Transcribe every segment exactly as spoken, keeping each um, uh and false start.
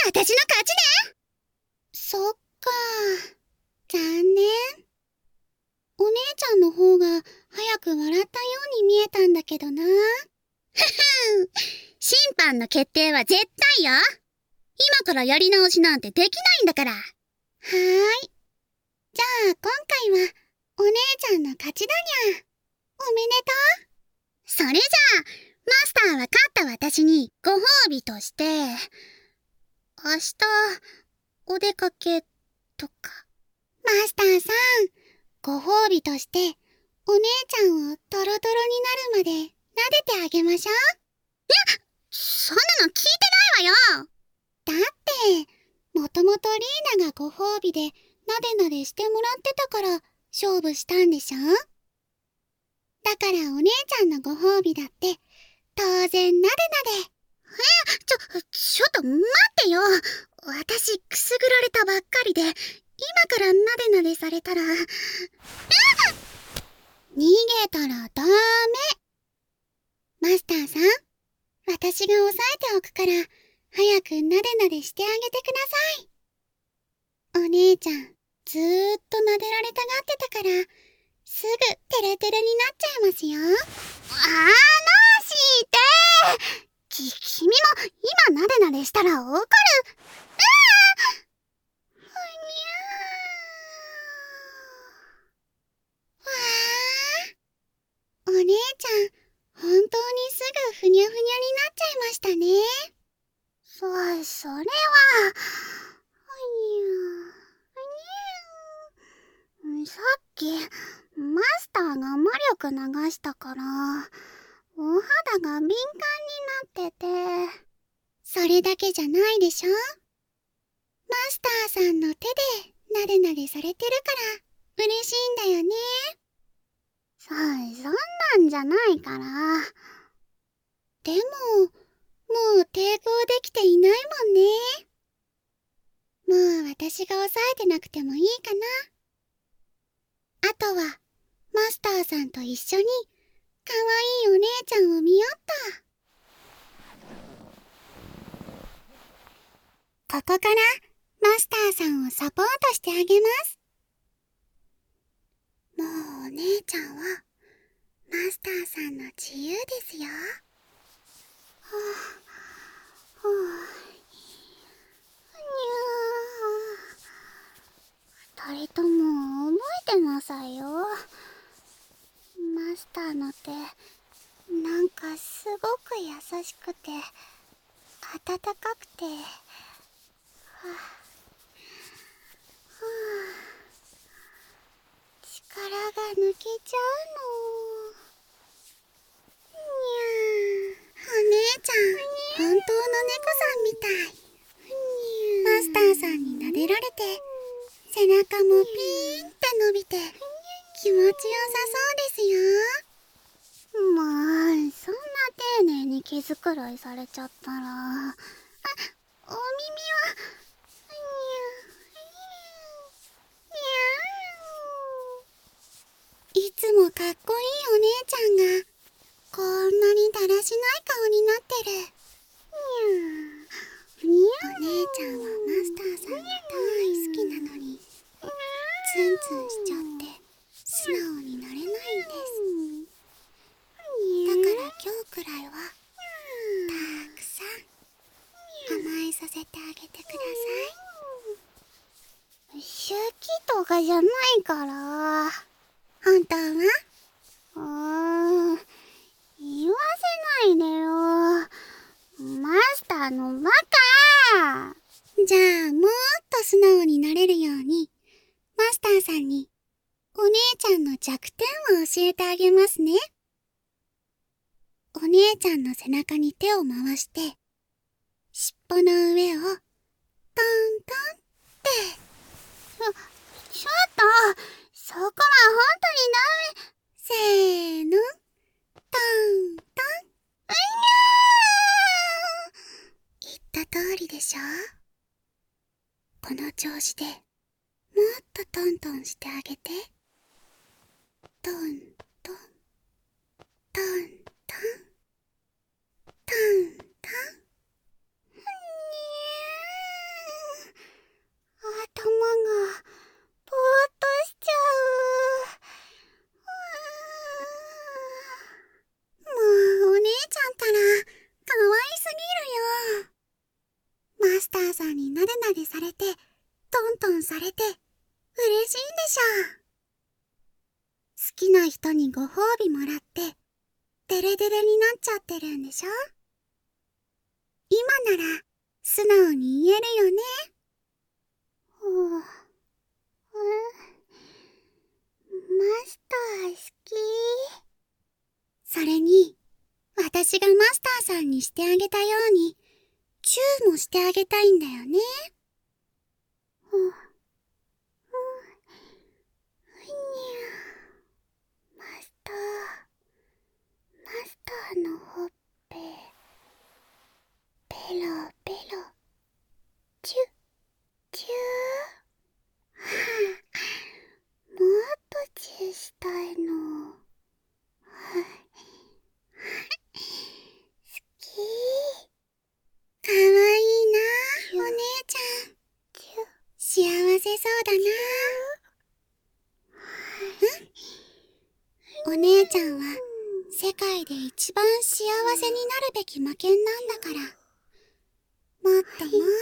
私の勝ちね。そっか。残念。お姉ちゃんの方が早く笑ったように見えたんだけどな。ふふん。審判の決定は絶対よ。今からやり直しなんてできないんだから。はーい。じゃあ今回はお姉ちゃんの勝ちだにゃ。おめでとう。それじゃあ、マスターは勝った私にご褒美として、明日、お出かけとか。マスターさん、ご褒美として、お姉ちゃんをトロトロになるまで撫でてあげましょう。いや、そんなの聞いてないわよ。だって、もともとリーナがご褒美でなでなでしてもらってたから勝負したんでしょ？だからお姉ちゃんのご褒美だって当然なでなで。え、ちょ、ちょっと待ってよ。私くすぐられたばっかりで今からなでなでされたら、うん、逃げたらダメ。マスターさん、私が押さえておくから早くなでなでしてあげてください。お姉ちゃんずーっとなでられたがってたからすぐテレテレになっちゃいますよ。あーしてき、君も今なでなでしたら怒る。うわふにゃー。わー。お姉ちゃん、本当にすぐふにゃふにゃになっちゃいましたね。そ、それは、ふにゃふにゃ。さっき、マスターが魔力流したから、お肌が敏感になってて。それだけじゃないでしょ？マスターさんの手でなでなでされてるから嬉しいんだよね。そ、そんなんじゃないから。でも、もう抵抗できていないもんね。もう私が抑えてなくてもいいかな。あとは、マスターさんと一緒にかわいいお姉ちゃんを見よっと。ここからマスターさんをサポートしてあげます。もうお姉ちゃんはマスターさんの自由ですよ。はぁ、はぁ、にゃー。二人とも覚えてなさいよ。マスターの手、なんかすごく優しくて、温かくて、はぁ、はぁ、力が抜けちゃうの。にゃー。お姉ちゃん、本当の猫さんみたい。マスターさんに撫でられて、背中もピーンって伸びて、気持ちよさそうですよ。まあ、そんな丁寧に毛づくろいされちゃったら。あ、お耳は、いつもかっこいいお姉ちゃんがこんなにだらしない顔になってる。お姉ちゃんはマスターさんが大好きなのにツンツンしちゃって素直になれないんです。だから今日くらいはたくさん甘えさせてあげてください。好きとかじゃないから。本当は？うーん、言わせないでよ。マスターのバカ。じゃあもっと素直になれるように、マスターさんにお姉ちゃんの弱点を教えてあげますね。お姉ちゃんの背中に手を回して、尻尾の上をトントンって。ちょっと、そこは本当にダメ。せーの、トントン。うにゃー。言った通りでしょ。この調子でもっとトントンしてあげて。トントン、トントン、トントン。ふにゃー。 さんになでなでされて、トントンされて、嬉しいんでしょ。好きな人にご褒美もらって、デレデレになっちゃってるんでしょ。今なら、素直に言えるよね。ほう、うん、マスター好き。それに、私がマスターさんにしてあげたように、チューもしてあげたいんだよね。ほう、うん、ふにゃ。マスター、マスターのほっぺ、ペロペロ、チュ、チュー。はあ、もっとチューしたいの。はい、好き。かわいいな、お姉ちゃん。幸せそうだな。うん、お姉ちゃんは世界で一番幸せになるべき魔剣なんだから、もっともっと幸せにな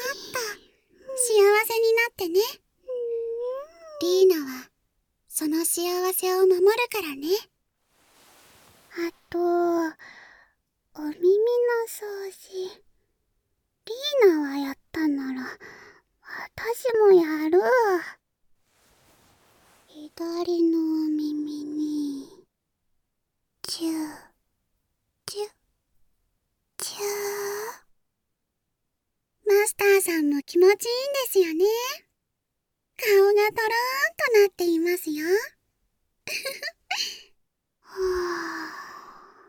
ってね。リーナはその幸せを守るからね。あと、お耳の掃除、リーナはやったなら私もやる。左のお耳にチューチューチュー。マスターさんも気持ちいいんですよね。顔がとろーんとなっていますよ。はあ、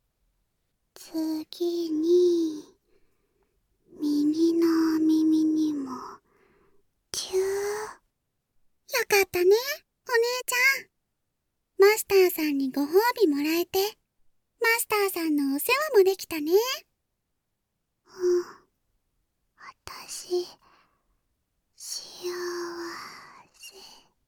次に右のお耳にもチュー。よかったね、お姉ちゃん。マスターさんにご褒美もらえて、マスターさんのお世話もできたね。うん、私、幸せ。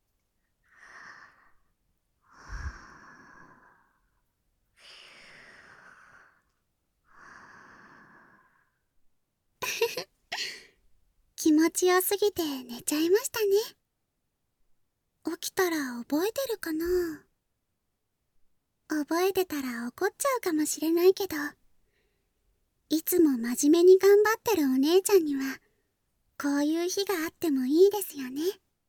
気持ちよすぎて寝ちゃいましたね。起きたら覚えてるかな。覚えてたら怒っちゃうかもしれないけど、いつも真面目に頑張ってるお姉ちゃんには、こういう日があってもいいですよね。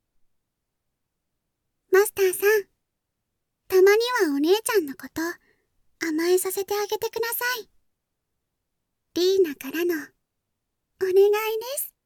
マスターさん、たまにはお姉ちゃんのこと甘えさせてあげてください。リーナからのお願いです。